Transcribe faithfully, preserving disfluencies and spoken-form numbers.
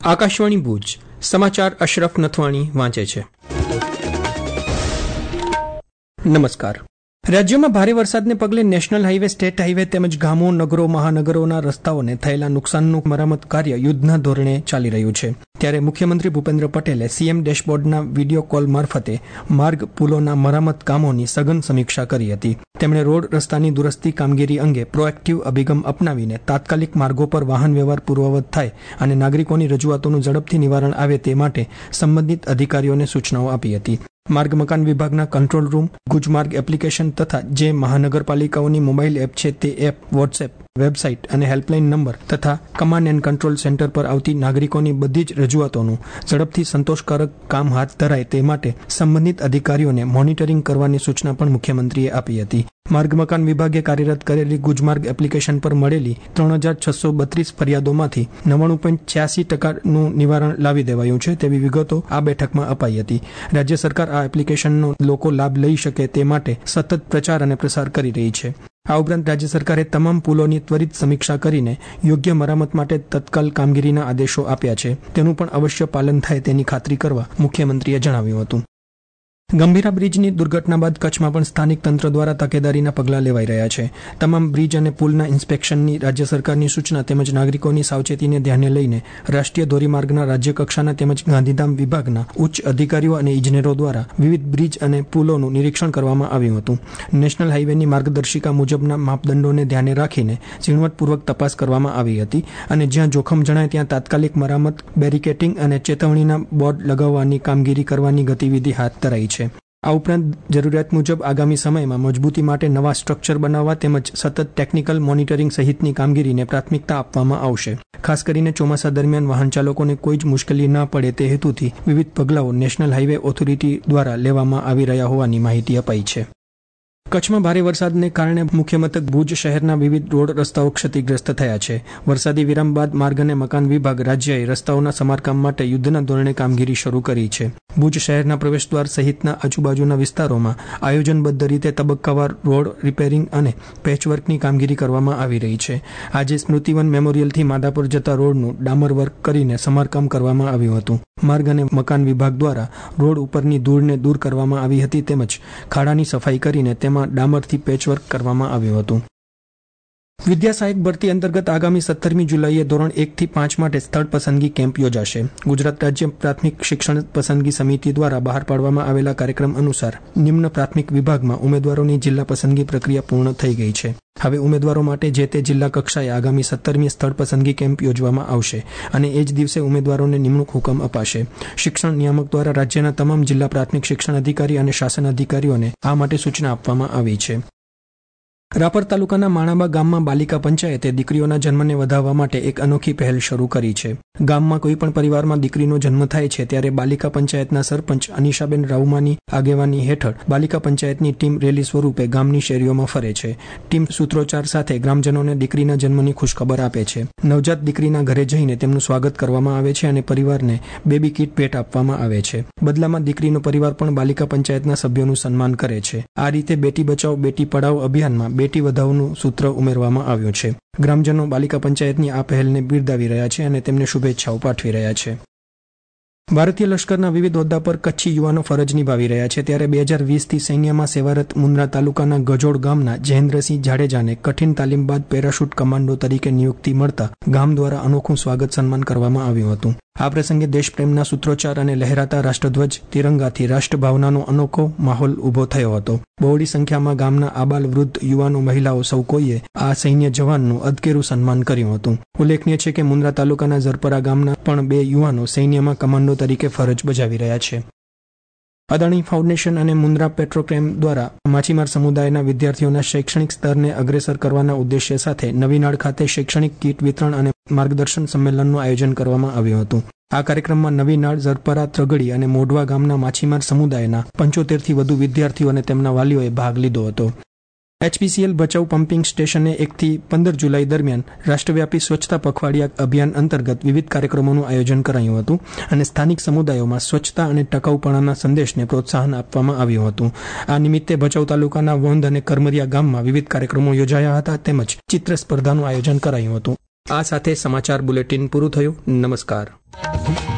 આકાશવાણી ભુજ સમાચાર અશરફ નથવાણી વાંચે છે. નમસ્કાર. રાજ્યમાં ભારે વરસાદને પગલે નેશનલ હાઈવે, સ્ટેટ હાઈવે તેમજ ગામો, નગરો, મહાનગરોના રસ્તાઓને થયેલા નુકસાનનું મરામત કાર્ય યુદ્ધના ધોરણે ચાલી રહ્યું છે. ત્યારે મુખ્યમંત્રી ભૂપેન્દ્ર પટેલે સીએમ ડેશબોર્ડના વિડીયો કોલ મારફતે માર્ગ, પુલોના મરામત કામોની સઘન સમીક્ષા કરી હતી. તેમણે રોડ રસ્તાની દુરસ્તી કામગીરી અંગે પ્રોએક્ટિવ અભિગમ અપનાવીને તાત્કાલિક માર્ગો પર વાહન વ્યવહાર પૂર્વવત થાય અને નાગરિકોની રજૂઆતોનું ઝડપથી નિવારણ આવે તે માટે સંબંધિત અધિકારીઓને સૂચનાઓ આપી હતી. માર્ગ મકાન વિભાગના કંટ્રોલ રૂમ, ગુજમાર્ગ એપ્લિકેશન તથા જે મહાનગરપાલિકાઓની મોબાઈલ એપ છે તે એપ, વોટ્સએપ, વેબસાઇટ અને હેલ્પલાઇન નંબર તથા કમાન્ડ એન્ડ કંટ્રોલ સેન્ટર પર આવતી નાગરિકોની બધી જ રજૂઆતોનું ઝડપથી સંતોષકારક કામ હાથ ધરાય તે માટે સંબંધિત અધિકારીઓને મોનિટરિંગ કરવાની સૂચના પણ મુખ્યમંત્રીએ આપી હતી. માર્ગ મકાન વિભાગે કાર્યરત કરેલી ગુજમાર્ગ એપ્લિકેશન પર મળેલી ત્રણ હજાર છસો બત્રીસ ફરિયાદોમાંથી નવ્વાણું પોઈન્ટ છ્યાસી ટકાનું નિવારણ લાવી દેવાયું છે તેવી વિગતો આ બેઠકમાં અપાઈ હતી. રાજ્ય સરકાર આ એપ્લિકેશનનો લોકો લાભ લઈ શકે તે માટે સતત પ્રચાર અને પ્રસાર કરી રહી છે. આ ઉપરાંત રાજ્ય સરકારે તમામ પુલોની ત્વરિત સમીક્ષા કરીને યોગ્ય મરામત માટે તત્કાલ કામગીરીના આદેશો આપ્યા છે. તેનું પણ અવશ્ય પાલન થાય તેની ખાતરી કરવા મુખ્યમંત્રીએ જણાવ્યું હતું. ગંભીરા બ્રિજની દુર્ઘટના બાદ કચ્છમાં પણ સ્થાનિક તંત્ર દ્વારા તકેદારીના પગલાં લેવાઈ રહ્યા છે. તમામ બ્રિજ અને પુલના ઇન્સ્પેક્શનની રાજ્ય સરકારની સૂચના તેમજ નાગરિકોની સાવચેતીને ધ્યાને લઈને રાષ્ટ્રીય ધોરીમાર્ગના રાજ્યકક્ષાના તેમજ ગાંધીધામ વિભાગના ઉચ્ચ અધિકારીઓ અને ઇજનેરો દ્વારા વિવિધ બ્રિજ અને પુલોનું નિરીક્ષણ કરવામાં આવ્યું હતું. નેશનલ હાઈવેની માર્ગદર્શિકા મુજબના માપદંડોને ધ્યાને રાખીને ઝીણવટપૂર્વક તપાસ કરવામાં આવી હતી અને જ્યાં જોખમ જણાય ત્યાં તાત્કાલિક મરામત, બેરિકેટિંગ અને ચેતવણીના બોર્ડ લગાવવાની કામગીરી કરવાની ગતિવિધિ હાથ ધરાઈ છે. આ ઉપરાંત જરૂરિયાત મુજબ આગામી સમયમાં મજબૂતી માટે નવા સ્ટ્રક્ચર બનાવવા તેમજ સતત ટેકનિકલ મોનિટરિંગ સહિતની કામગીરીને પ્રાથમિકતા આપવામાં આવશે. ખાસ કરીને ચોમાસા દરમિયાન વાહન ચાલકોને કોઈ જ મુશ્કેલી ન પડે તે હેતુથી વિવિધ પગલાઓ નેશનલ હાઈવે ઓથોરિટી દ્વારા લેવામાં આવી રહ્યા હોવાની માહિતી અપાઈ છે. કચ્છમાં ભારે વરસાદને કારણે મુખ્ય મથક ભુજ શહેરના વિવિધ રોડ રસ્તાઓ ક્ષતિગ્રસ્ત થયા છે. વરસાદી વિરામ બાદ માર્ગ અને મકાન વિભાગ રાજ્યએ રસ્તાઓના સમારકામ માટે યુદ્ધના ધોરણે કામગીરી શરૂ કરી છે. ભુજ શહેરના પ્રવેશદ્વાર સહિતના આજુબાજુના વિસ્તારોમાં આયોજનબદ્ધ રીતે તબક્કાવાર રોડ રિપેરિંગ અને પેચવર્કની કામગીરી કરવામાં આવી રહી છે. આજે સ્મૃતિવન મેમોરિયલથી માધાપર જતા રોડનું ડામર વર્ક કરીને સમારકામ કરવામાં આવ્યું હતું. માર્ગ અને મકાન વિભાગ દ્વારા રોડ ઉપરની ધૂળને દૂર કરવામાં આવી હતી તેમજ ખાડાની સફાઈ કરીને તેમાં ડામરથી પેચવર્ક કરવામાં આવ્યું હતું. વિદ્યા સહાયક ભરતી અંતર્ગત આગામી સત્તરમી જુલાઈએ ધોરણ એક થી પાંચ માટે સ્થળ પસંદગી કેમ્પ યોજાશે. ગુજરાત રાજ્ય પ્રાથમિક શિક્ષણ પસંદગી સમિતિ દ્વારા બહાર પાડવામાં આવેલા કાર્યક્રમ અનુસાર નિમ્ન પ્રાથમિક વિભાગમાં ઉમેદવારોની જિલ્લા પસંદગી પ્રક્રિયા પૂર્ણ થઈ ગઈ છે. હવે ઉમેદવારો માટે જે તે જિલ્લા કક્ષાએ આગામી સત્તરમી સ્થળ પસંદગી કેમ્પ યોજવામાં આવશે અને એ જ દિવસે ઉમેદવારોને નિમણૂક હુકમ અપાશે. શિક્ષણ નિયામક દ્વારા રાજ્યના તમામ જિલ્લા પ્રાથમિક શિક્ષણ અધિકારી અને શાસન અધિકારીઓને આ માટે સૂચના આપવામાં આવી છે. રાપર તાલુકાના માણાબા ગામમાં બાલિકા પંચાયતે દીકરીઓના જન્મને વધારવા માટે એક અનોખી પહેલ શરૂ કરી છે. ગામમાં કોઈ પણ પરિવારમાં દીકરીનો જન્મ થાય છે ત્યારે બાલિકા પંચાયતના સરપંચ અનિશાબેન રાઉમાની આગેવાની હેઠળ બાલિકા પંચાયતની ટીમ રેલી સ્વરૂપે ગામની શેરીઓમાં ફરે છે. ટીમ સૂત્રોચ્ચાર સાથે ગ્રામજનોને દીકરીના જન્મની ખુશખબર આપે છે. નવજાત દીકરીના ઘરે જઈને તેમનું સ્વાગત કરવામાં આવે છે અને પરિવારને બેબી કીટ ભેટ આપવામાં આવે છે. બદલામાં દીકરીનો પરિવાર પણ બાલિકા પંચાયતના સભ્યોનું સન્માન કરે છે. આ રીતે બેટી બચાવો બેટી પઢાઓ અભિયાનમાં બેટી વધાવોનું સૂત્ર ઉમેરવામાં આવ્યું છે. ગ્રામજનો બાલિકા પંચાયતની આ પહેલને બિરદાવી રહ્યા છે અને તેમને શુભેચ્છાઓ પાઠવી રહ્યા છે. ભારતીય લશ્કરના વિવિધ હોદ્દા પર કચ્છી યુવાનો ફરજ નિભાવી રહ્યા છે ત્યારે બે હજાર વીસથી સૈન્યમાં સેવારત મુન્દ્રા તાલુકાના ગજોડ ગામના જયેન્દ્રસિંહ જાડેજાને કઠિન તાલીમ બાદ પેરાશૂટ કમાન્ડો તરીકે નિયુક્તિ મળતા ગામ દ્વારા અનોખું સ્વાગત સન્માન કરવામાં આવ્યું હતું. આ પ્રસંગે દેશપ્રેમના સૂત્રોચ્ચાર અને લહેરાતા રાષ્ટ્રધ્વજ તિરંગાથી રાષ્ટ્રભાવનાનો અનોખો માહોલ ઉભો થયો હતો. બહોળી સંખ્યામાં ગામના આબાલ વૃદ્ધ યુવાનો મહિલાઓ સૌ કોઈએ આ સૈન્ય જવાનનું અદકેરું સન્માન કર્યું હતું. ઉલ્લેખનીય છે કે મુન્દ્રા તાલુકાના ઝરપરા ગામના પણ બે યુવાનો સૈન્યમાં કમાન્ડો તરીકે ફરજ બજાવી રહ્યા છે. અદાણી ફાઉન્ડેશન અને મુન્દ્રા પેટ્રોકેમ દ્વારા માછીમાર સમુદાયના વિદ્યાર્થીઓના શૈક્ષણિક સ્તરને અગ્રેસર કરવાના ઉદ્દેશ્ય સાથે નવીનાળ ખાતે શૈક્ષણિક કીટ વિતરણ અને માર્ગદર્શન સંમેલનનું આયોજન કરવામાં આવ્યું હતું. આ કાર્યક્રમમાં નવીનાળ, ઝરપરા, ત્રગડી અને મોઢવા ગામના માછીમાર સમુદાયના પંચોતેરથી વધુ વિદ્યાર્થીઓ અને તેમના વાલીઓએ ભાગ લીધો હતો. એચપીસીએલ ભચાઉ પમ્પિંગ સ્ટેશને એકથી પંદર જુલાઈ દરમિયાન રાષ્ટ્રવ્યાપી સ્વચ્છતા પખવાડિયા અભિયાન અંતર્ગત વિવિધ કાર્યક્રમોનું આયોજન કરાયું હતું અને સ્થાનિક સમુદાયોમાં સ્વચ્છતા અને ટકાઉપણાના સંદેશને પ્રોત્સાહન આપવામાં આવ્યું હતું. આ નિમિત્તે ભચાઉ તાલુકાના વોંધ અને કરમરિયા ગામમાં વિવિધ કાર્યક્રમો યોજાયા હતા તેમજ ચિત્ર સ્પર્ધાનું આયોજન કરાયું હતું. આ સાથે સમાચાર બુલેટિન પૂરું થયું. નમસ્કાર. છે.